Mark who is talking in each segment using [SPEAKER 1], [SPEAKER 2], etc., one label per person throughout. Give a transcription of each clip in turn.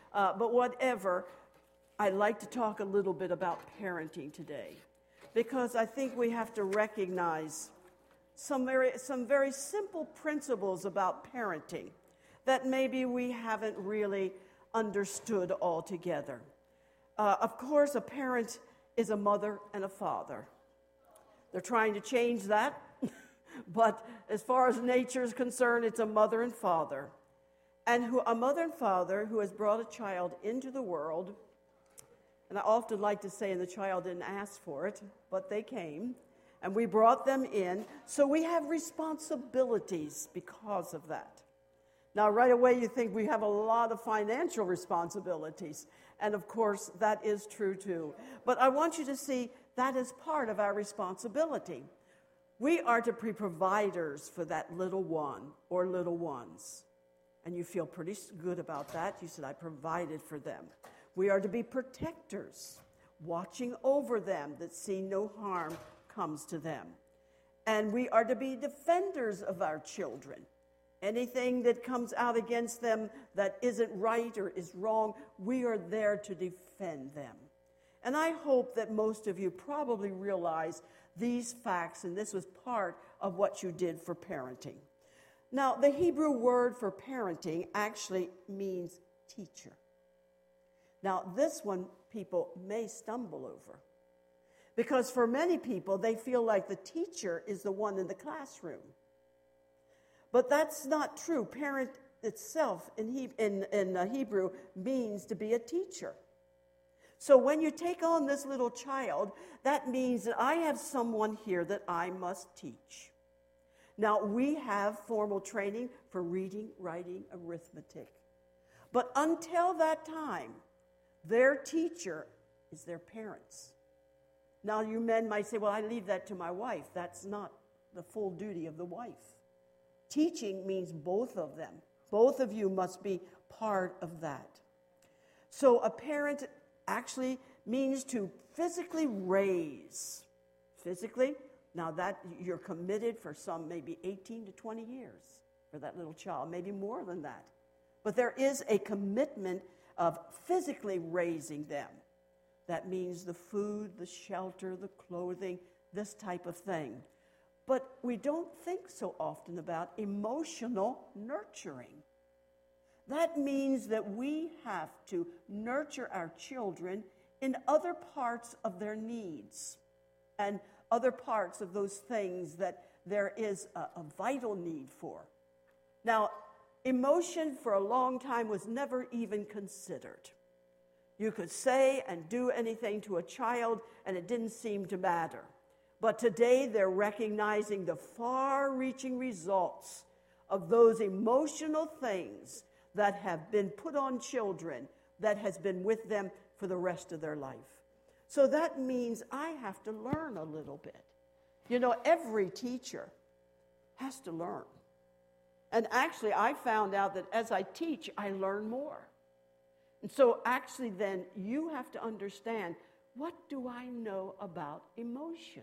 [SPEAKER 1] But whatever, I'd like to talk a little bit about parenting today, because I think we have to recognize some very simple principles about parenting that maybe we haven't really understood altogether. Of course, a parent is a mother and a father. They're trying to change that, but as far as nature is concerned, it's a mother and father. And a mother and father who has brought a child into the world, and I often like to say, and the child didn't ask for it, but they came, and we brought them in, so we have responsibilities because of that. Now, right away, you think we have a lot of financial responsibilities, and of course, that is true too. But I want you to see that is part of our responsibility. We are to be providers for that little one or little ones. And you feel pretty good about that. You said, I provided for them. We are to be protectors, watching over them that see no harm comes to them. And we are to be defenders of our children. Anything that comes out against them that isn't right or is wrong, we are there to defend them. And I hope that most of you probably realize these facts, and this was part of what you did for parenting. Now, the Hebrew word for parenting actually means teacher. Now, this one people may stumble over, because for many people, they feel like the teacher is the one in the classroom. But that's not true. Parent itself in Hebrew means to be a teacher. So when you take on this little child, that means that I have someone here that I must teach. Now, we have formal training for reading, writing, arithmetic. But until that time, their teacher is their parents. Now, you men might say, well, I leave that to my wife. That's not the full duty of the wife. Teaching means both of them. Both of you must be part of that. So a parent actually means to physically raise. Physically, now that you're committed for some maybe 18 to 20 years for that little child, maybe more than that. But there is a commitment of physically raising them. That means the food, the shelter, the clothing, this type of thing. But we don't think so often about emotional nurturing. That means that we have to nurture our children in other parts of their needs and other parts of those things that there is a vital need for. Now, emotion for a long time was never even considered. You could say and do anything to a child, and it didn't seem to matter. But today, they're recognizing the far-reaching results of those emotional things that have been put on children that has been with them for the rest of their life. So that means I have to learn a little bit. You know, every teacher has to learn. And actually, I found out that as I teach, I learn more. And so actually then, you have to understand, what do I know about emotions?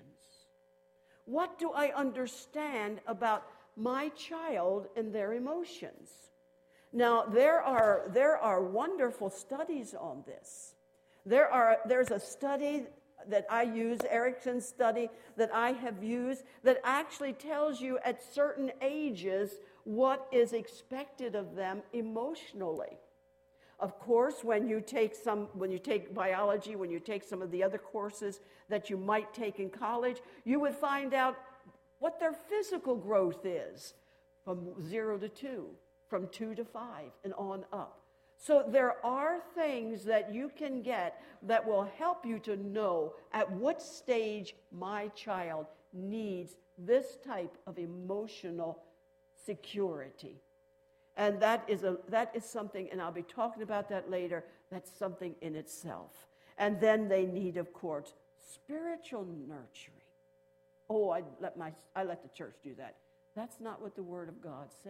[SPEAKER 1] What do I understand about my child and their emotions? Now, there are wonderful studies on this. There's a study that I use, Erickson's study that I have used, that actually tells you at certain ages what is expected of them emotionally. Of course, when you take biology, when you take some of the other courses that you might take in college, you would find out what their physical growth is from 0 to 2, from 2 to 5, and on up. So there are things that you can get that will help you to know at what stage my child needs this type of emotional security. And that is something, and I'll be talking about that later, that's something in itself. And then they need, of course, spiritual nurturing. Oh, I let the church do that. That's not what the Word of God says.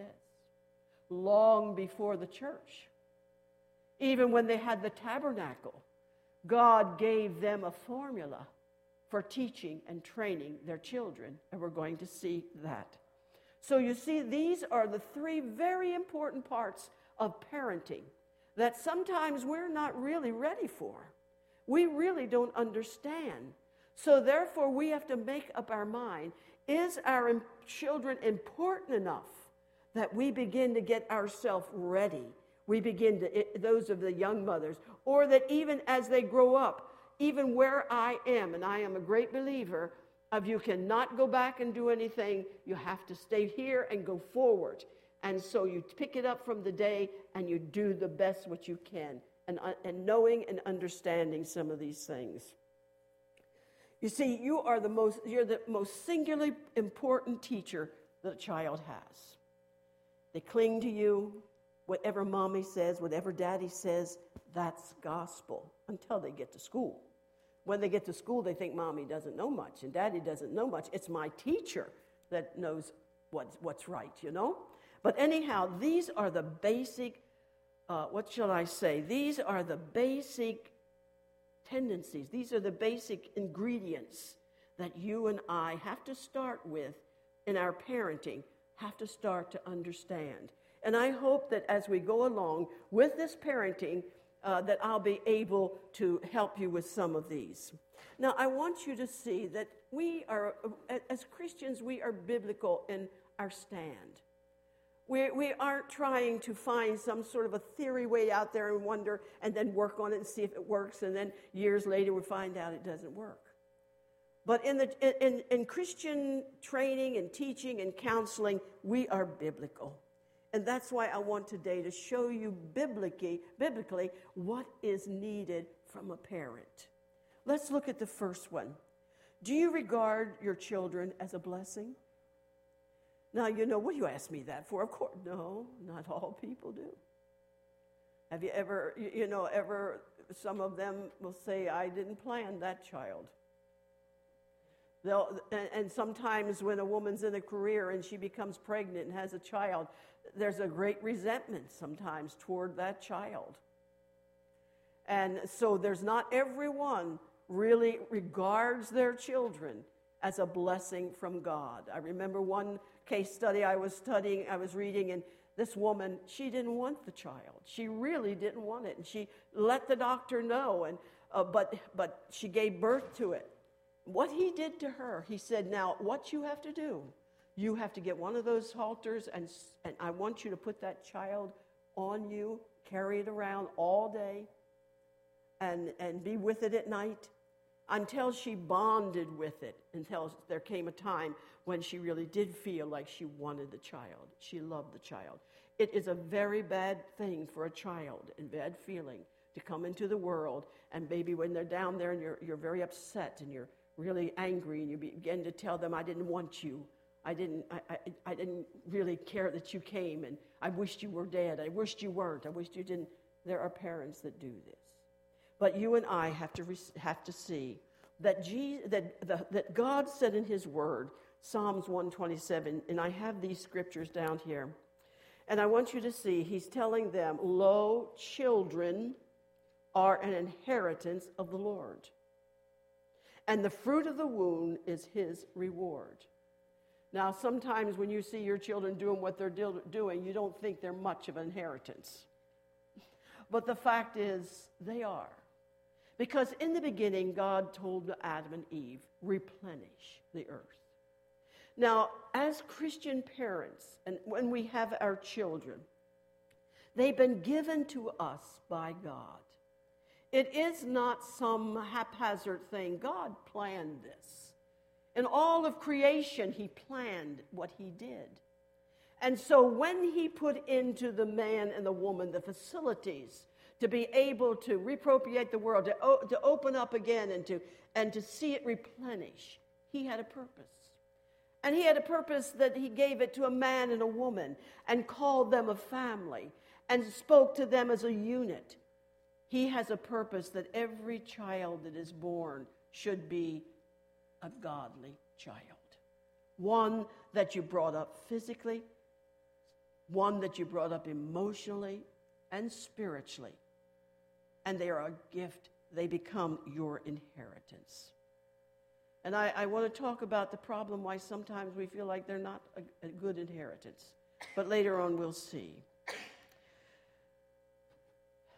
[SPEAKER 1] Long before the church, even when they had the tabernacle, God gave them a formula for teaching and training their children, and we're going to see that. So you see, these are the three very important parts of parenting that sometimes we're not really ready for. We really don't understand. So therefore, we have to make up our mind, is our children important enough that we begin to get ourselves ready? We begin to, those of the young mothers, or that even as they grow up, even where I am, and I am a great believer of you cannot go back and do anything, you have to stay here and go forward. And so you pick it up from the day and you do the best what you can, and knowing and understanding some of these things. You see, you're the most singularly important teacher that a child has. They cling to you. Whatever mommy says, whatever daddy says, that's gospel until they get to school. When they get to school, they think mommy doesn't know much and daddy doesn't know much. It's my teacher that knows what's right, you know? But anyhow, these are the basic, These are the basic tendencies. These are the basic ingredients that you and I have to start with in our parenting, have to start to understand. And I hope that as we go along with this parenting, that I'll be able to help you with some of these. Now, I want you to see that we are, as Christians, we are biblical in our stand. We aren't trying to find some sort of a theory way out there and wonder and then work on it and see if it works, and then years later we find out it doesn't work. But in Christian training and teaching and counseling, we are biblical. And that's why I want today to show you biblically what is needed from a parent. Let's look at the first one. Do you regard your children as a blessing? Now, what do you ask me that for? Of course, no, not all people do. Have you ever, some of them will say, I didn't plan that child. And sometimes when a woman's in a career and she becomes pregnant and has a child, there's a great resentment sometimes toward that child. And so there's not everyone really regards their children as a blessing from God. I remember one case study I was reading, and this woman, she didn't want the child. She really didn't want it, and she let the doctor know, and but she gave birth to it. What he did to her, he said, now what you have to do, you have to get one of those halters, and I want you to put that child on you, carry it around all day, and be with it at night, until she bonded with it, until there came a time when she really did feel like she wanted the child. She loved the child. It is a very bad thing for a child, and bad feeling, to come into the world, and maybe when they're down there and you're very upset and you're really angry, and you begin to tell them, I didn't want you. I didn't really care that you came, and I wished you were dead. I wished you weren't. I wished you didn't. There are parents that do this. But you and I have to see that God said in His Word, Psalms 127, and I have these scriptures down here, and I want you to see, He's telling them, lo, children are an inheritance of the Lord, and the fruit of the womb is His reward. Now, sometimes when you see your children doing what they're doing, you don't think they're much of an inheritance. But the fact is, they are. Because in the beginning, God told Adam and Eve, replenish the earth. Now, as Christian parents, and when we have our children, they've been given to us by God. It is not some haphazard thing. God planned this. In all of creation, He planned what He did. And so when He put into the man and the woman the facilities to be able to reappropriate the world, to open up again and to see it replenish, He had a purpose. And He had a purpose that He gave it to a man and a woman and called them a family and spoke to them as a unit. He has a purpose that every child that is born should be a godly child. One that you brought up physically, one that you brought up emotionally and spiritually. And they are a gift. They become your inheritance. And I want to talk about the problem why sometimes we feel like they're not a good inheritance. But later on we'll see.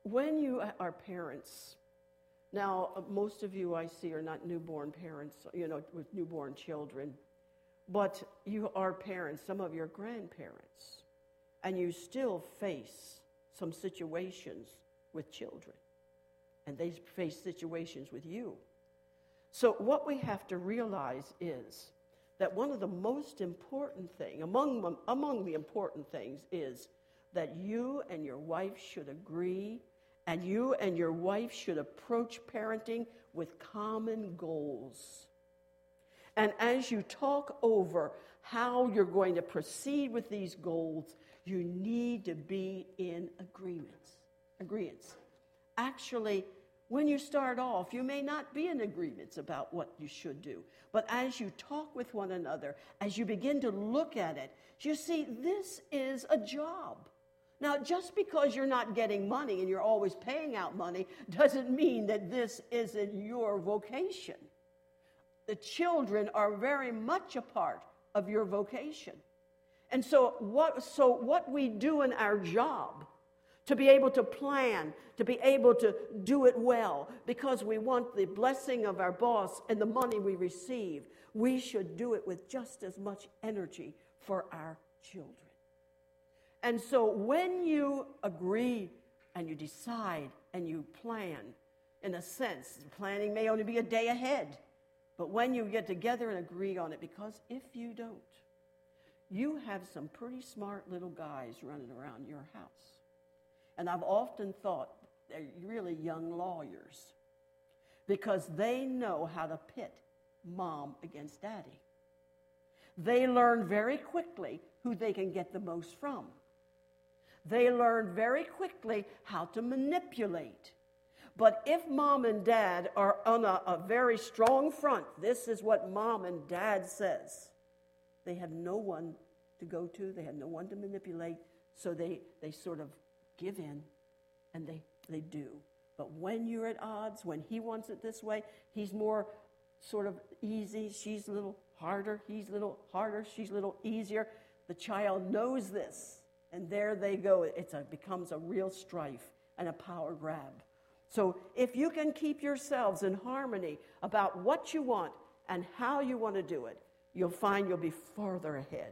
[SPEAKER 1] when you are parents, now most of you I see are not newborn parents, with newborn children, but you are parents, some of you are grandparents, and you still face some situations with children, and they face situations with you. So what we have to realize is that one of the most important things, among the important things, is that you and your wife should agree, and you and your wife should approach parenting with common goals. And as you talk over how you're going to proceed with these goals, you need to be in agreements. Actually, when you start off, you may not be in agreements about what you should do. But as you talk with one another, as you begin to look at it, you see this is a job. Now, just because you're not getting money and you're always paying out money doesn't mean that this isn't your vocation. The children are very much a part of your vocation. And so what we do in our job, to be able to plan, to be able to do it well, because we want the blessing of our boss and the money we receive, we should do it with just as much energy for our children. And so when you agree and you decide and you plan, in a sense, planning may only be a day ahead, but when you get together and agree on it, because if you don't, you have some pretty smart little guys running around your house. And I've often thought they're really young lawyers because they know how to pit mom against daddy. They learn very quickly who they can get the most from. They learn very quickly how to manipulate. But if mom and dad are on a very strong front, this is what mom and dad says, they have no one to go to, they have no one to manipulate, so they sort of give in, and they do. But when you're at odds, when he wants it this way, he's more sort of easy, she's a little harder, he's a little harder, she's a little easier. The child knows this, and there they go. It becomes a real strife and a power grab. So if you can keep yourselves in harmony about what you want and how you want to do it, you'll find you'll be farther ahead.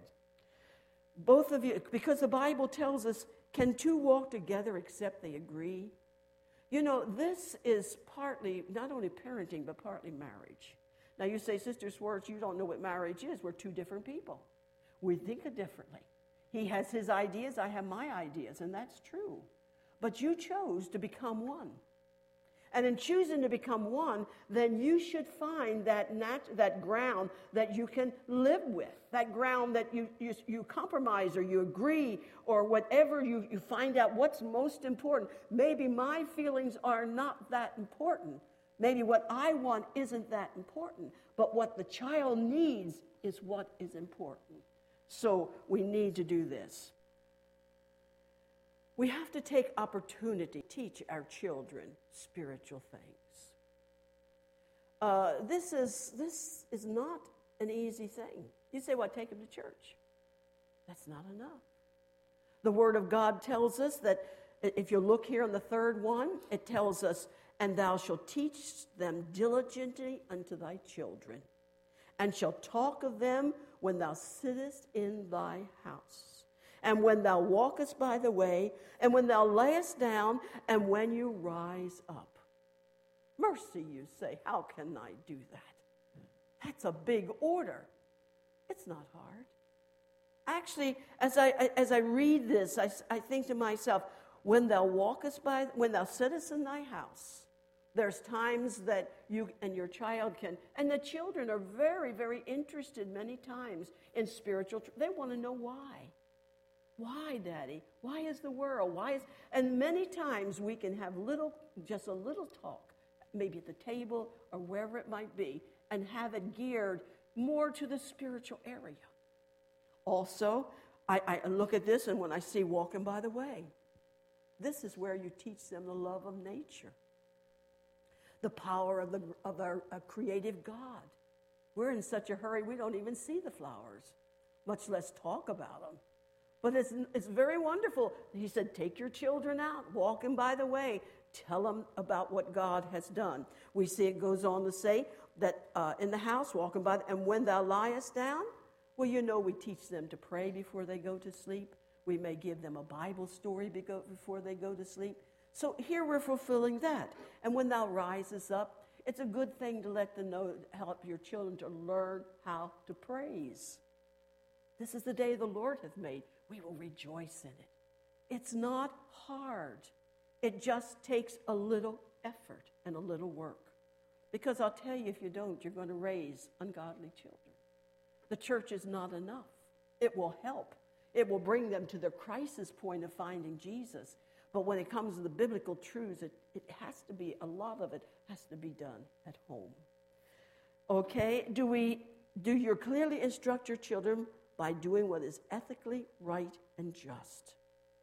[SPEAKER 1] Both of you, because the Bible tells us, can two walk together except they agree? This is partly not only parenting, but partly marriage. Now you say, Sister Swartz, you don't know what marriage is. We're two different people. We think differently. He has his ideas, I have my ideas, and that's true. But you chose to become one. And in choosing to become one, then you should find that ground that you can live with, that ground that you compromise or you agree or whatever, you find out what's most important. Maybe my feelings are not that important. Maybe what I want isn't that important. But what the child needs is what is important. So we need to do this. We have to take opportunity to teach our children spiritual things. This is not an easy thing. You say, well, take them to church. That's not enough. The Word of God tells us that, if you look here on the third one, it tells us, and thou shalt teach them diligently unto thy children, and shalt talk of them when thou sittest in thy house, and when thou walkest by the way, and when thou layest down, and when you rise up. Mercy, you say, how can I do that? That's a big order. It's not hard. Actually, as I read this, I think to myself, when thou sittest in thy house, there's times that you and your child can, and the children are very, very interested many times in spiritual. They want to know why. Why, Daddy? Why is the world? And many times we can have just a little talk, maybe at the table or wherever it might be, and have it geared more to the spiritual area. Also, I look at this, and when I see walking by the way, this is where you teach them the love of nature, the power of our creative God. We're in such a hurry, we don't even see the flowers, much less talk about them. But it's very wonderful. He said, take your children out, walking by the way. Tell them about what God has done. We see it goes on to say that in the house, walking by, and when thou liest down, well, we teach them to pray before they go to sleep. We may give them a Bible story before they go to sleep. So here we're fulfilling that. And when thou rises up, it's a good thing to let them know, help your children to learn how to praise. This is the day the Lord hath made. We will rejoice in it. It's not hard. It just takes a little effort and a little work. Because I'll tell you, if you don't, you're going to raise ungodly children. The church is not enough. It will help. It will bring them to their crisis point of finding Jesus. But when it comes to the biblical truths, a lot of it has to be done at home. Okay, do you clearly instruct your children by doing what is ethically right and just?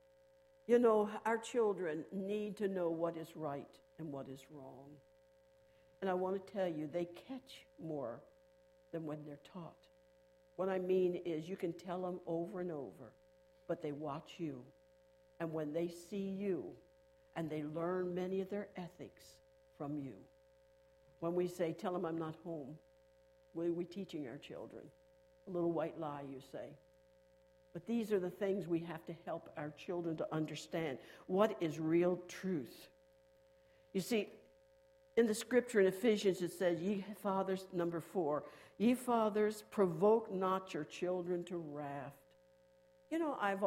[SPEAKER 1] Our children need to know what is right and what is wrong. And I want to tell you, they catch more than when they're taught. What I mean is you can tell them over and over, but they watch you. And when they see you, and they learn many of their ethics from you. When we say, tell them I'm not home, what are we teaching our children? A little white lie, you say. But these are the things we have to help our children to understand. What is real truth? You see, in the scripture in Ephesians, it says, ye fathers, number 4, ye fathers, provoke not your children to wrath. I've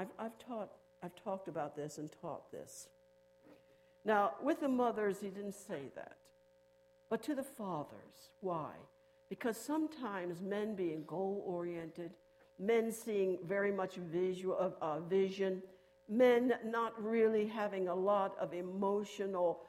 [SPEAKER 1] talked about this and taught this. Now, with the mothers, he didn't say that. But to the fathers, why? Because sometimes men being goal-oriented, men seeing very much vision, men not really having a lot of emotional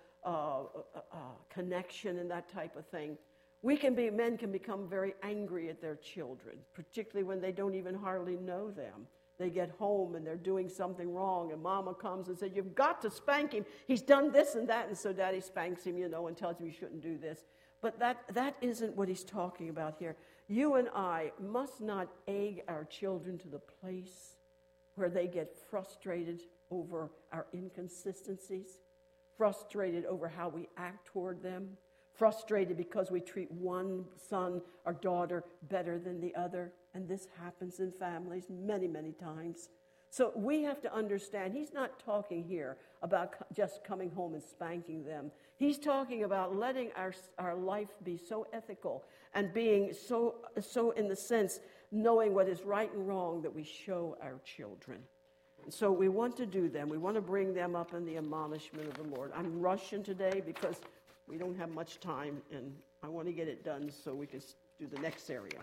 [SPEAKER 1] connection and that type of thing. Men can become very angry at their children, particularly when they don't even hardly know them. They get home and they're doing something wrong, and mama comes and says, you've got to spank him. He's done this and that, and so daddy spanks him, and tells him you shouldn't do this. But that isn't what he's talking about here. You and I must not egg our children to the place where they get frustrated over our inconsistencies, frustrated over how we act toward them, frustrated because we treat one son or daughter better than the other. And this happens in families many, many times. So we have to understand, he's not talking here about just coming home and spanking them. He's talking about letting our life be so ethical and being so in the sense, knowing what is right and wrong that we show our children. And so we want to do them. We want to bring them up in the admonishment of the Lord. I'm rushing today because we don't have much time, and I want to get it done so we can do the next area.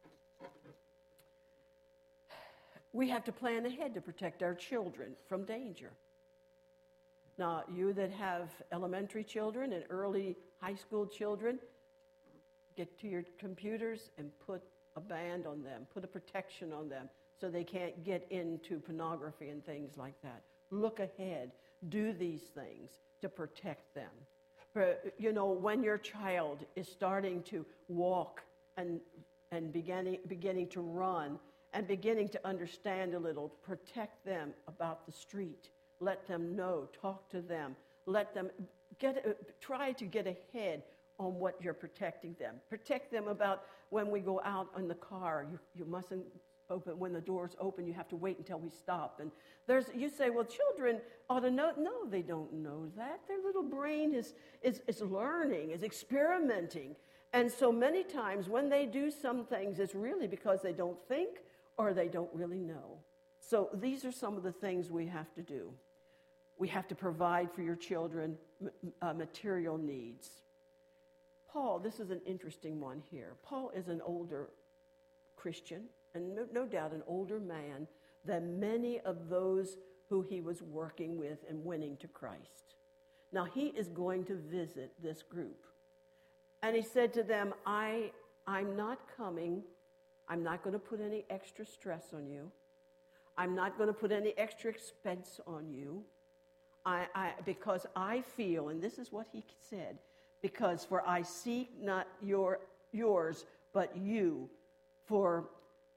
[SPEAKER 1] We have to plan ahead to protect our children from danger. Now, you that have elementary children and early high school children, get to your computers and put a band on them, put a protection on them so they can't get into pornography and things like that. Look ahead. Do these things to protect them. When your child is starting to walk and beginning to run, and beginning to understand a little, protect them about the street. Let them know, talk to them. Let them try to get ahead on what you're protecting them. Protect them about when we go out in the car. You mustn't open, when the door's open, you have to wait until we stop. And you say, well, children ought to know. No, they don't know that. Their little brain is learning, is experimenting. And so many times when they do some things, it's really because they don't think or they don't really know. So these are some of the things we have to do. We have to provide for your children material needs. Paul, this is an interesting one here. Paul is an older Christian, and no doubt an older man than many of those who he was working with and winning to Christ. Now, he is going to visit this group. And he said to them, I'm not coming. I'm not going to put any extra stress on you. I'm not going to put any extra expense on you. Because I feel, and this is what he said, for I seek not yours, but you. For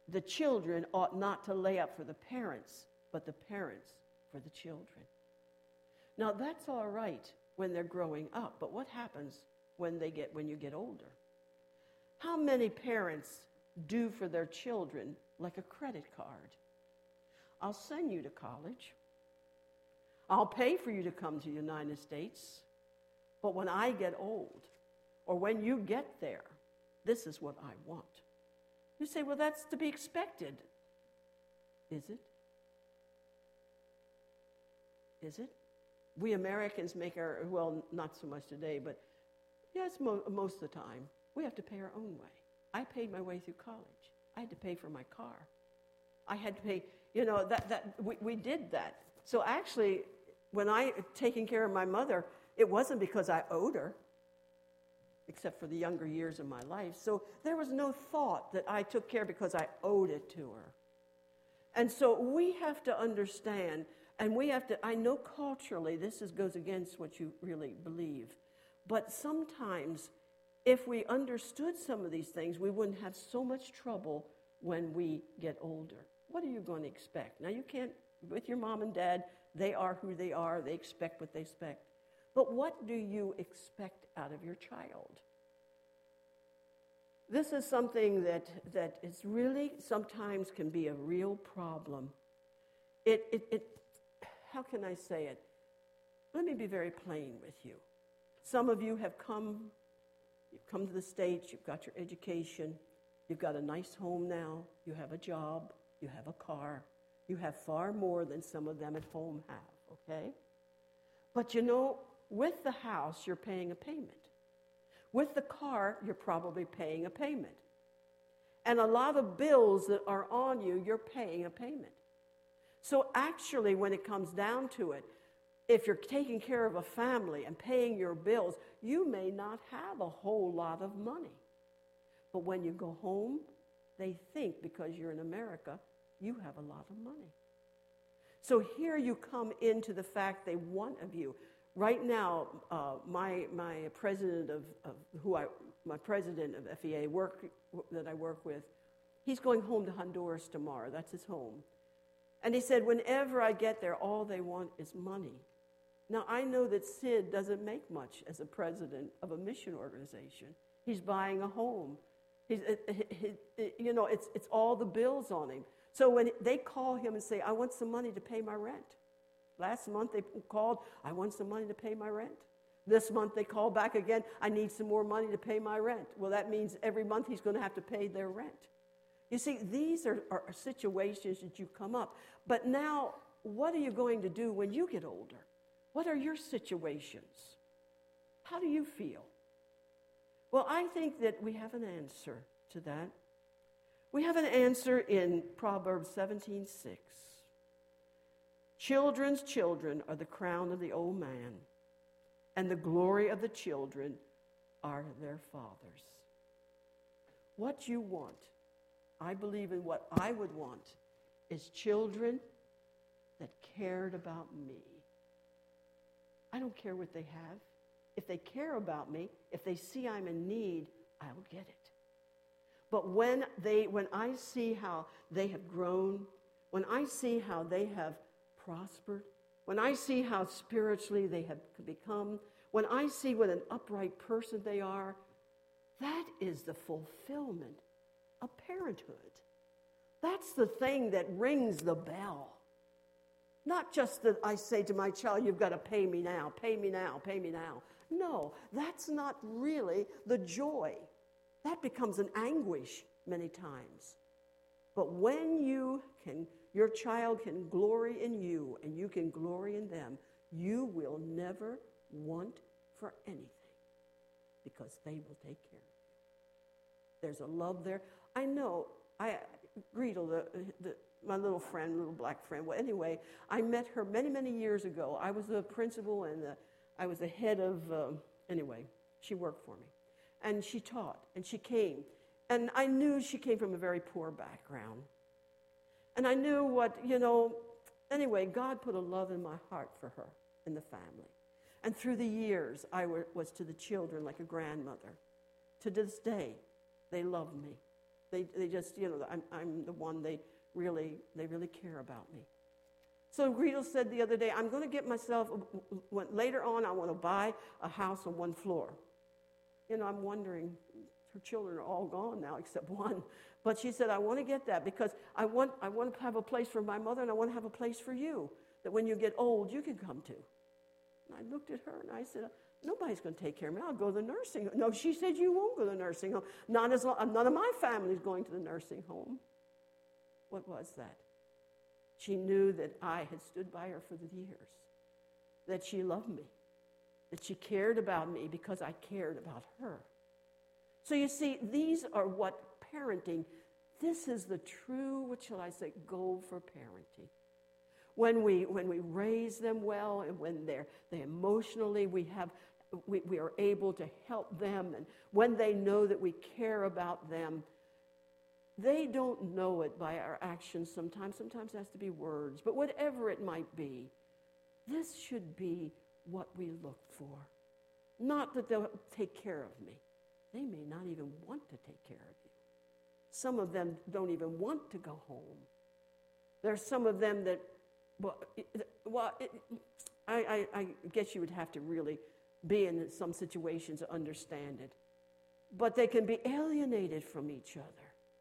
[SPEAKER 1] the children ought not to lay up for the parents, but the parents for the children. Now, that's all right when they're growing up, but what happens when you get older? How many parents do for their children like a credit card? I'll send you to college. I'll pay for you to come to the United States. But when I get old, or when you get there, this is what I want. You say, well, that's to be expected. Is it? Is it? We Americans make well, not so much today, but yes, most of the time, we have to pay our own way. I paid my way through college. I had to pay for my car. I had to pay, we did that. So actually, when I taking care of my mother, it wasn't because I owed her, except for the younger years of my life. So there was no thought that I took care because I owed it to her. And so we have to understand, and I know culturally this goes against what you really believe, but sometimes if we understood some of these things, we wouldn't have so much trouble when we get older. What are you going to expect? Now, you can't, with your mom and dad, they are who they are. They expect what they expect. But what do you expect out of your child? This is something that is really sometimes can be a real problem. How can I say it? Let me be very plain with you. Some of you have you've come to the States, you've got your education, you've got a nice home now, you have a job, you have a car, you have far more than some of them at home have, okay? But with the house, you're paying a payment. With the car, you're probably paying a payment. And a lot of bills that are on you, you're paying a payment. So actually, when it comes down to it, if you're taking care of a family and paying your bills, you may not have a whole lot of money. But when you go home, they think because you're in America, you have a lot of money. So here you come into the fact they want of you. Right now, my president of FEA that I work with, he's going home to Honduras tomorrow. That's his home. And he said, whenever I get there, all they want is money. Now, I know that Sid doesn't make much as a president of a mission organization. He's buying a home. It's all the bills on him. So when they call him and say, I want some money to pay my rent. Last month they called, I want some money to pay my rent. This month they call back again, I need some more money to pay my rent. Well, that means every month he's going to have to pay their rent. You see, these are situations that you come up. But now, what are you going to do when you get older? What are your situations? How do you feel? Well, I think that we have an answer to that. We have an answer in Proverbs 17:6. Children's children are the crown of the old man, and the glory of the children are their fathers. What you want, I believe in what I would want, is children that cared about me. I don't care what they have. If they care about me, if they see I'm in need, I'll get it. But when I see how they have grown, when I see how they have prospered, when I see how spiritually they have become, when I see what an upright person they are, that is the fulfillment of parenthood. That's the thing that rings the bell. Not just that I say to my child, you've got to pay me now, pay me now, pay me now. No, that's not really the joy. That becomes an anguish many times. But when your child can glory in you and you can glory in them, you will never want for anything because they will take care of you. There's a love there. I know, Gretel, my little friend, little black friend. Well, anyway, I met her many, many years ago. I was the principal and I was the head of, anyway, she worked for me. And she taught, and she came. And I knew she came from a very poor background. And I knew anyway, God put a love in my heart for her and the family. And through the years, I was to the children like a grandmother. To this day, they love me. They just, I'm the one they really care about me. So Gretel said the other day, I'm going to get myself, later on, I want to buy a house on one floor. I'm wondering, her children are all gone now except one. But she said, I want to get that because I want to have a place for my mother and I want to have a place for you that when you get old, you can come to. And I looked at her and I said, nobody's going to take care of me. I'll go to the nursing home. No, she said, you won't go to the nursing home. None of my family is going to the nursing home. What was that? She knew that I had stood by her for the years, that she loved me, that she cared about me because I cared about her. So you see, these are what parenting, this is the true, what shall I say, goal for parenting. When we raise them well and when they emotionally, we are able to help them, and when they know that we care about them, they don't know it by our actions sometimes. Sometimes it has to be words. But whatever it might be, this should be what we look for. Not that they'll take care of me. They may not even want to take care of you. Some of them don't even want to go home. There are some of them that, I guess you would have to really be in some situations to understand it. But they can be alienated from each other.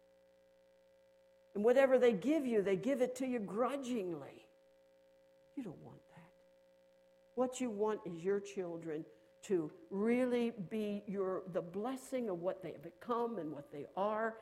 [SPEAKER 1] And whatever they give it to you grudgingly. You don't want that. What you want is your children to really be the blessing of what they have become and what they are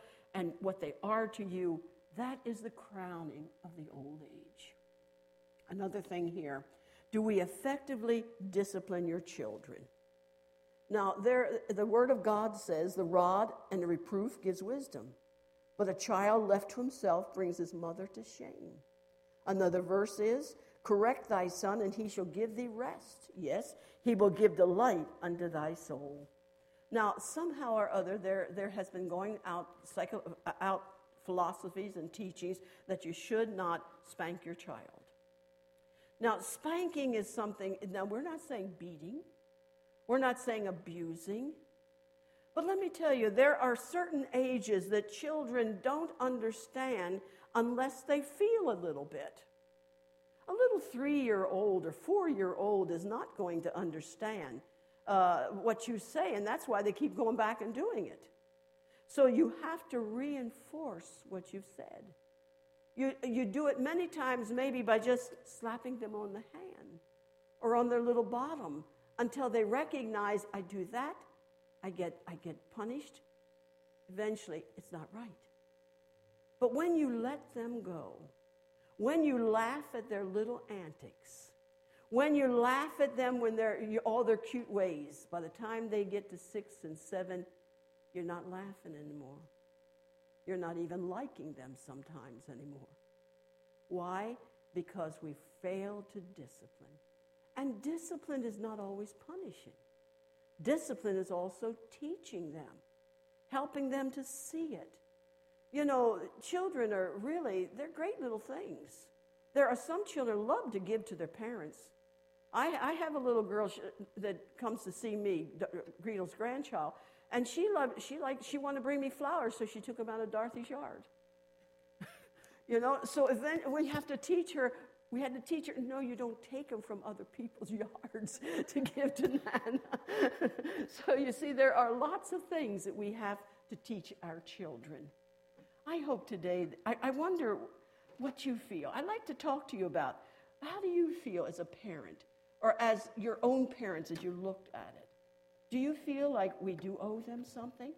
[SPEAKER 1] to you. That is the crowning of the old age. Another thing here, do we effectively discipline your children? Now, the Word of God says, the rod and the reproof gives wisdom, but a child left to himself brings his mother to shame. Another verse is, correct thy son, and he shall give thee rest. Yes, he will give delight unto thy soul. Now, somehow or other, there has been going out philosophies and teachings that you should not spank your child. Now, spanking is something, now we're not saying beating, we're not saying abusing, but let me tell you, there are certain ages that children don't understand unless they feel a little bit. A little 3-year-old or 4-year-old is not going to understand what you say, and that's why they keep going back and doing it. So you have to reinforce what you've said. You do it many times maybe by just slapping them on the hand or on their little bottom until they recognize, I do that, I get punished. Eventually, it's not right. But when you let them go, when you laugh at their little antics, when you laugh at them when all their cute ways, by the time they get to 6 and 7, you're not laughing anymore. You're not even liking them sometimes anymore. Why? Because we failed to discipline. And discipline is not always punishing. Discipline is also teaching them, helping them to see it. Children are they're great little things. There are some children who love to give to their parents. I have a little girl that comes to see me, Gretel's grandchild, and she wanted to bring me flowers, so she took them out of Dorothy's yard. So then we had to teach her, no, you don't take them from other people's yards to give to Nana. So you see, there are lots of things that we have to teach our children. I hope today, I wonder what you feel. I'd like to talk to you about, how do you feel as a parent, or as your own parents as you looked at it? Do you feel like we do owe them something?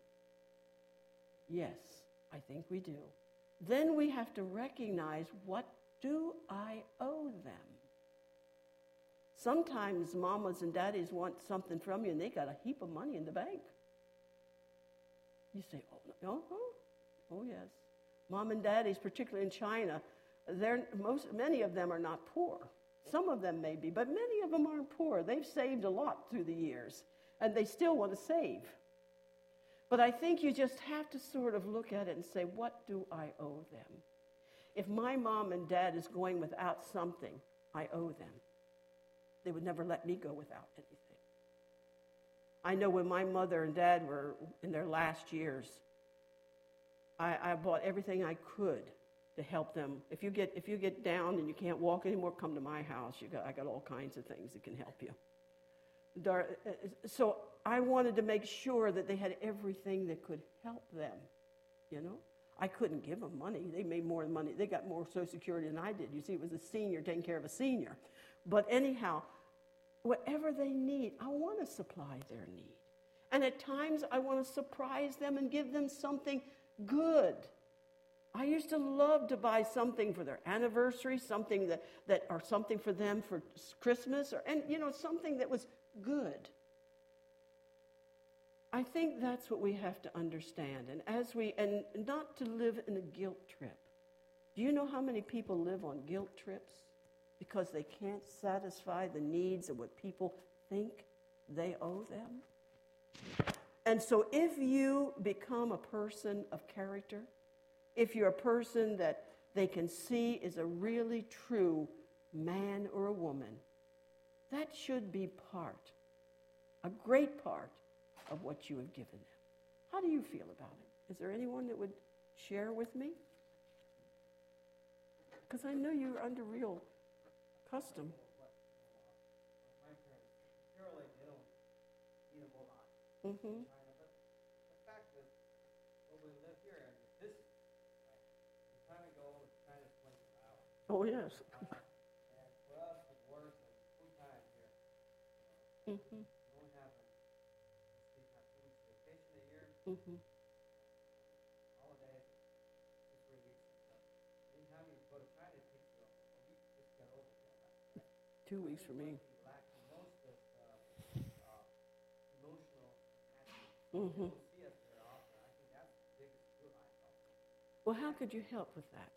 [SPEAKER 1] Yes, I think we do. Then we have to recognize, what do I owe them? Sometimes mamas and daddies want something from you and they got a heap of money in the bank. You say, oh yes. Mom and daddies, particularly in China, many of them are not poor. Some of them may be, but many of them aren't poor. They've saved a lot through the years, and they still want to save. But I think you just have to sort of look at it and say, what do I owe them? If my mom and dad is going without something, I owe them. They would never let me go without anything. I know when my mother and dad were in their last years, I bought everything I could to help them. If you get down and you can't walk anymore, come to my house. I got all kinds of things that can help you. So I wanted to make sure that they had everything that could help them, you know. I couldn't give them money. They made more money. They got more Social Security than I did. You see, it was a senior taking care of a senior. But anyhow, whatever they need, I want to supply their need. And at times, I want to surprise them and give them something good. I used to love to buy something for their anniversary, something or something for them for Christmas, something that was good. I think that's what we have to understand, and not to live in a guilt trip. Do you know how many people live on guilt trips because they can't satisfy the needs of what people think they owe them? And so if you become a person of character, if you're a person that they can see is a really true man or a woman, that should be a great part of what you have given them. How do you feel about it? Is there anyone that would share with me? Because I know you're under real custom.
[SPEAKER 2] My parents, Carolyn, they don't eat a whole lot.
[SPEAKER 1] Mm-hmm.
[SPEAKER 2] But the fact is, when we live here, and this, we kind of go with China's 24 hours.
[SPEAKER 1] Oh, yes.
[SPEAKER 2] And for us, it works and food time here.
[SPEAKER 1] Mm-hmm.
[SPEAKER 2] We don't have we have 2 weeks vacation a year.
[SPEAKER 1] Mm-hmm.
[SPEAKER 2] Holidays, 2 3 weeks and stuff. Anytime you go to China, it takes you a week just to get over there.
[SPEAKER 1] 2 weeks for me.
[SPEAKER 2] Lacking most of emotional attachment.
[SPEAKER 1] Mm-hmm.
[SPEAKER 2] People see us very often. I think that's the biggest good I felt.
[SPEAKER 1] Well, how could you help with that?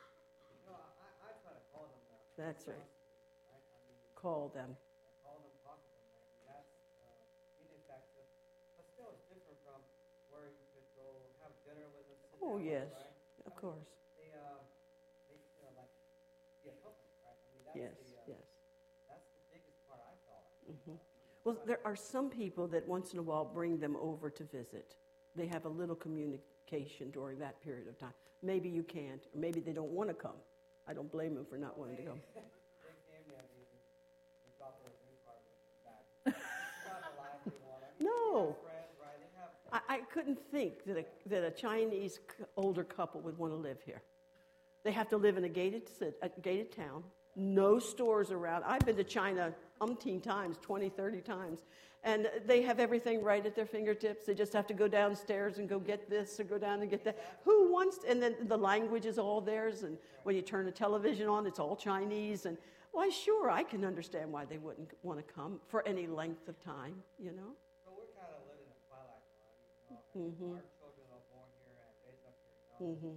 [SPEAKER 2] I try to call them.
[SPEAKER 1] That's right.
[SPEAKER 2] Right?
[SPEAKER 1] Call them.
[SPEAKER 2] I call them, talk to them, and that's ineffective. But still, it's different from where you could go have dinner with them.
[SPEAKER 1] Oh, yes,
[SPEAKER 2] right?
[SPEAKER 1] of course.
[SPEAKER 2] They like be a company, right? That's
[SPEAKER 1] Yes,
[SPEAKER 2] the,
[SPEAKER 1] yes.
[SPEAKER 2] That's the biggest part I felt.
[SPEAKER 1] Mm-hmm. Well, there are some people that once in a while bring them over to visit. They have a little communication during that period of time. Maybe you can't, or maybe they don't want to come. I don't blame them for not wanting to go.
[SPEAKER 2] They came there, they dropped their green card and back. It's not the life they want.
[SPEAKER 1] No.
[SPEAKER 2] They have friends, right? They have.
[SPEAKER 1] I couldn't think that a Chinese older couple would want to live here. They have to live in a gated town, no stores around. I've been to China umpteen times, 20, 30 times, and they have everything right at their fingertips. They just have to go downstairs and go get this or go down and get that. Who wants to, and then the language is all theirs, and when you turn the television on, it's all Chinese. And why, sure, I can understand why they wouldn't want to come for any length of time, you know?
[SPEAKER 2] So we're kind of living in twilight time,
[SPEAKER 1] Mm-hmm.
[SPEAKER 2] Our children are born here and raised up here,
[SPEAKER 1] Mm-hmm.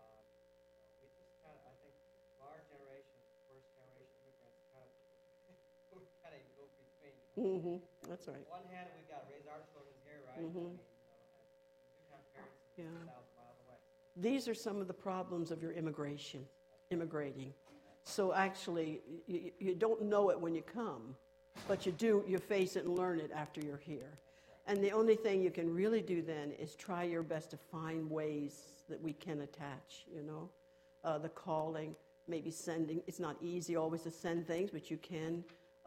[SPEAKER 2] We just kind of, I think, our generation, first generation immigrants, we're kind of go between.
[SPEAKER 1] Mm-hmm. That's right.
[SPEAKER 2] On one hand, we got to raise our children here, right?
[SPEAKER 1] Mm-hmm.
[SPEAKER 2] We do have parents
[SPEAKER 1] Yeah.
[SPEAKER 2] 1,000 miles away.
[SPEAKER 1] These are some of the problems of your immigrating. So actually, you don't know it when you come, but you face it and learn it after you're here. And the only thing you can really do then is try your best to find ways that we can attach, you know. The calling, maybe sending. It's not easy always to send things, but you can.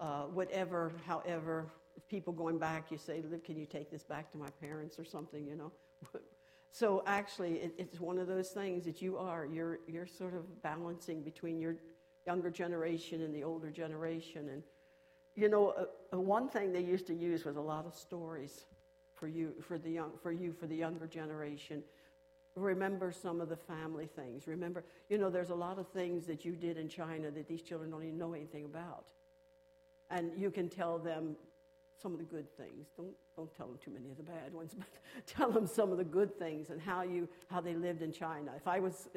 [SPEAKER 1] However, if people going back, you say, can you take this back to my parents or something, you know. So actually, it's one of those things that you're sort of balancing between your younger generation and the older generation. And you know, one thing they used to use was a lot of stories for the younger generation. Remember some of the family things. Remember, you know, there's a lot of things that you did in China that these children don't even know anything about, and you can tell them some of the good things. Don't tell them too many of the bad ones, but tell them some of the good things and how they lived in China. If I was,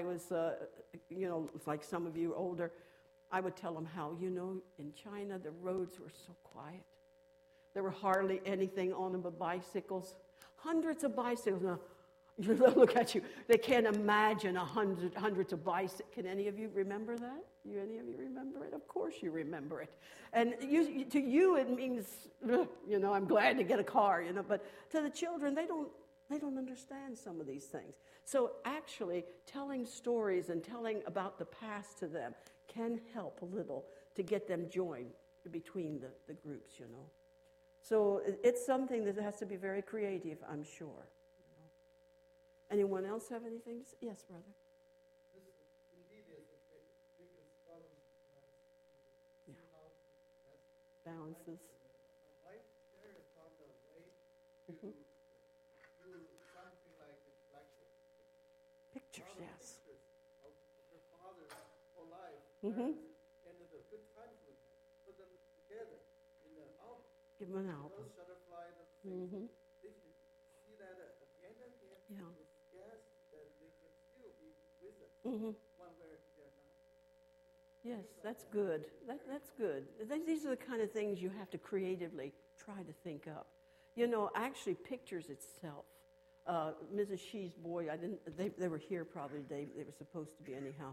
[SPEAKER 1] you know, like some of you older, I would tell them how, you know, in China, the roads were so quiet. There were hardly anything on them but bicycles. Hundreds of bicycles. Now, you look at you. They can't imagine hundreds of bicycles. Can any of you remember that? Any of you remember it? Of course you remember it. And to you, it means, you know, I'm glad to get a car, you know. But to the children, they don't They don't understand some of these things. So actually, telling stories and telling about the past to them can help a little to get them joined between the groups, you know. So it's something that has to be very creative, I'm sure. You know. Anyone else have anything to say? Yes, brother.
[SPEAKER 2] This indeed is the biggest problem.
[SPEAKER 1] Yeah. Balances.
[SPEAKER 2] My wife there found a way to do something like this blackboard.
[SPEAKER 1] Pictures, yes.
[SPEAKER 2] Pictures of her father's whole life.
[SPEAKER 1] Mm-hmm.
[SPEAKER 2] And the good times with him. Put them together in the album.
[SPEAKER 1] Give them an album.
[SPEAKER 2] Those butterfly, the things.
[SPEAKER 1] Mm-hmm.
[SPEAKER 2] They can see that again and again.
[SPEAKER 1] Yeah.
[SPEAKER 2] With gas that they can still be with us.
[SPEAKER 1] Mm-hmm.
[SPEAKER 2] One where they're not.
[SPEAKER 1] Yes, that's good. That's good. These are the kind of things you have to creatively try to think up. You know, actually, pictures itself. Mrs. Shee's boy, they were here probably today. They were supposed to be anyhow.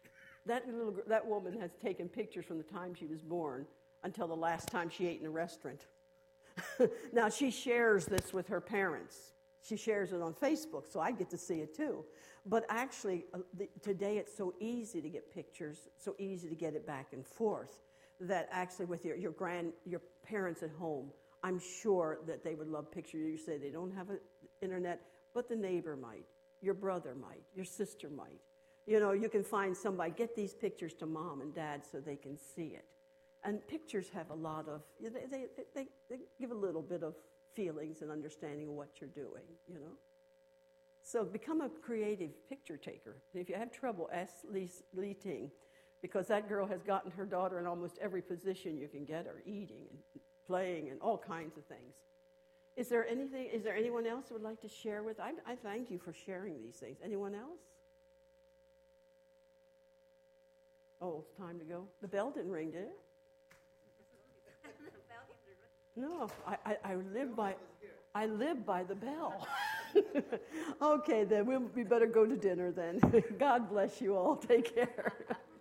[SPEAKER 1] That woman has taken pictures from the time she was born until the last time she ate in a restaurant. Now, she shares this with her parents. She shares it on Facebook, so I get to see it too. But actually, today it's so easy to get pictures, so easy to get it back and forth, that actually with your parents at home, I'm sure that they would love pictures. You say they don't have an internet, but the neighbor might, your brother might, your sister might. You know, you can find somebody, get these pictures to mom and dad so they can see it. And pictures have a lot of, they give a little bit of feelings and understanding of what you're doing, you know. So become a creative picture taker. If you have trouble, ask Li Ting, because that girl has gotten her daughter in almost every position you can get her, eating and playing and all kinds of things. Is there anyone else who would like to share with? I thank you for sharing these things. Anyone else? Oh, it's time to go. The bell didn't ring, did it? No, I live by the bell. Okay, then we better go to dinner then. God bless you all. Take care.